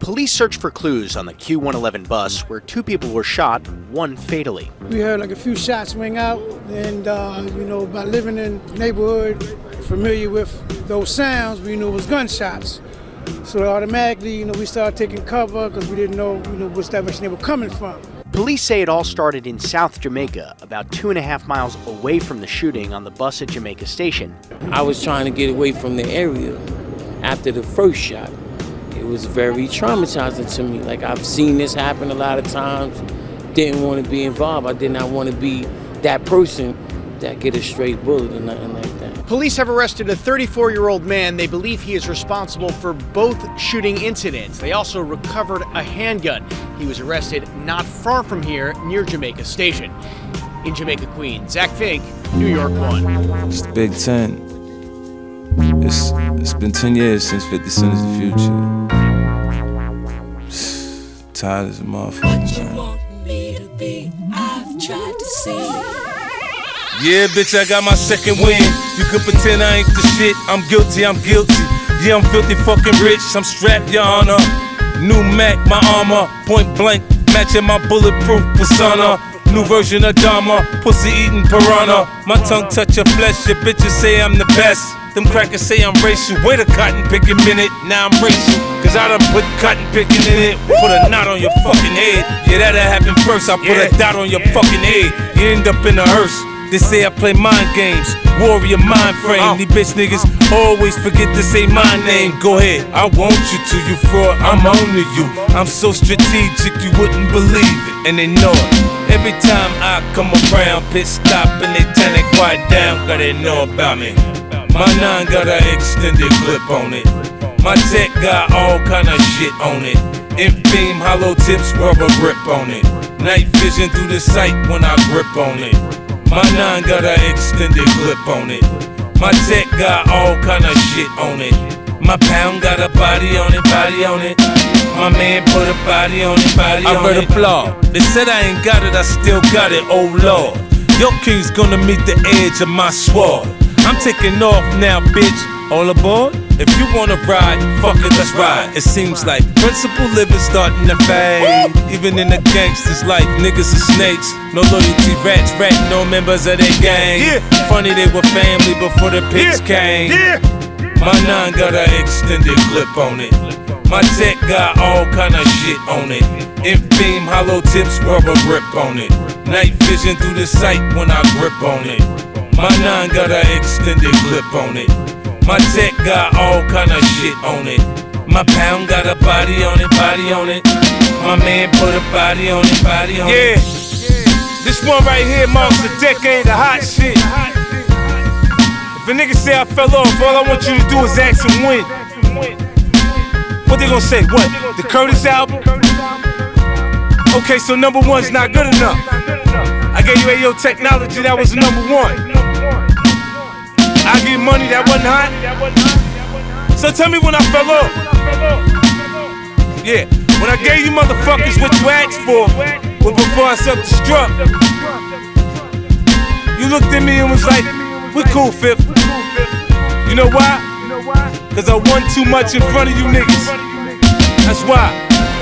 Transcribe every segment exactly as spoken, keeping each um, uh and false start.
Police searched for clues on the Q one eleven bus where two people were shot, one fatally. We heard like a few shots ring out, and uh, you know, by living in the neighborhood, familiar with those sounds, we knew it was gunshots. So automatically, you know, we started taking cover because we didn't know, you know, which direction they were coming from. Police say it all started in South Jamaica, about two and a half miles away from the shooting on the bus at Jamaica Station. I was trying to get away from the area after the first shot. It was very traumatizing to me. Like, I've seen this happen a lot of times. Didn't want to be involved. I did not want to be that person that get a straight bullet or nothing like that. Police have arrested a thirty-four-year-old man. They believe he is responsible for both shooting incidents. They also recovered a handgun. He was arrested not far from here near Jamaica Station. In Jamaica, Queens, Zach Fink, New York One. It's the Big Ten. It's, it's been ten years since fifty Cent is the future. Tired as a motherfucker, man. Want me to be? I've tried to see. Yeah, bitch, I got my second win. You can pretend I ain't the shit. I'm guilty, I'm guilty. Yeah, I'm filthy fucking rich. I'm strapped, your honor. New Mac, my armor. Point blank, matching my bulletproof persona. New version of Dharma, pussy eating piranha. My tongue touch your flesh, your bitches say I'm the best. Them crackers say I'm racial. Wait a cotton picking minute, now I'm racial. Cause I done put cotton picking in it. Put a knot on your fucking head. Yeah, that'll happen first. I put a dot on your fucking head. You end up in a hearse. They say I play mind games, warrior mind frame. Uh, These bitch niggas always forget to say my name. Go ahead, I want you to, you fraud, I'm on to you. I'm so strategic, you wouldn't believe it, and they know it. Every time I come around, pit stop and they turn it quiet down, cause they know about me. My nine got an extended clip on it. My tech got all kind of shit on it. Inbeam, hollow tips, rubber grip on it. Night vision through the sight when I grip on it. My nine got an extended clip on it. My tech got all kind of shit on it. My pound got a body on it, body on it. My man put a body on it, body on it. I read a blog. They said I ain't got it, I still got it, oh lord. Your king's gonna meet the edge of my sword. I'm taking off now, bitch. All aboard? If you wanna ride, fuck it, let's ride. It seems like principal living starting to fade. Even in the gangsters like niggas and snakes. No loyalty rats, rat, no members of their gang. Yeah. Funny they were family before the pigs yeah. came. Yeah. My nine got an extended clip on it. My tech got all kind of shit on it. Inbeam, hollow tips, rubber grip on it. Night vision through the sight when I grip on it. My nine got an extended clip on it. My tech got all kind of shit on it. My pound got a body on it, body on it. My man put a body on it, body on yeah. it. Yeah, this one right here marks a decade of hot shit. If a nigga say I fell off, all I want you to do is ask him when. What they gonna say? What? The Curtis album? Okay, so number one's not good enough. I gave you Ayo Technology, that was number one. I give you money, that wasn't hot. So tell me when I fell off. Yeah, when I gave you motherfuckers what you asked for, was before I self-destruct. You looked at me and was like, we cool, Fifth. You know why? Cause I won too much in front of you niggas. That's why.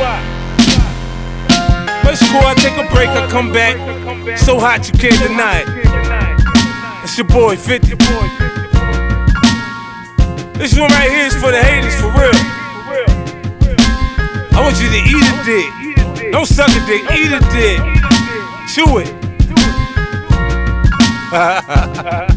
But it's cool, I take a break, I come back. So hot you can't deny it. It's your boy, fifty. This one right here is for the haters, for real. I want you to eat a dick. Don't suck a dick, eat a dick. Chew it.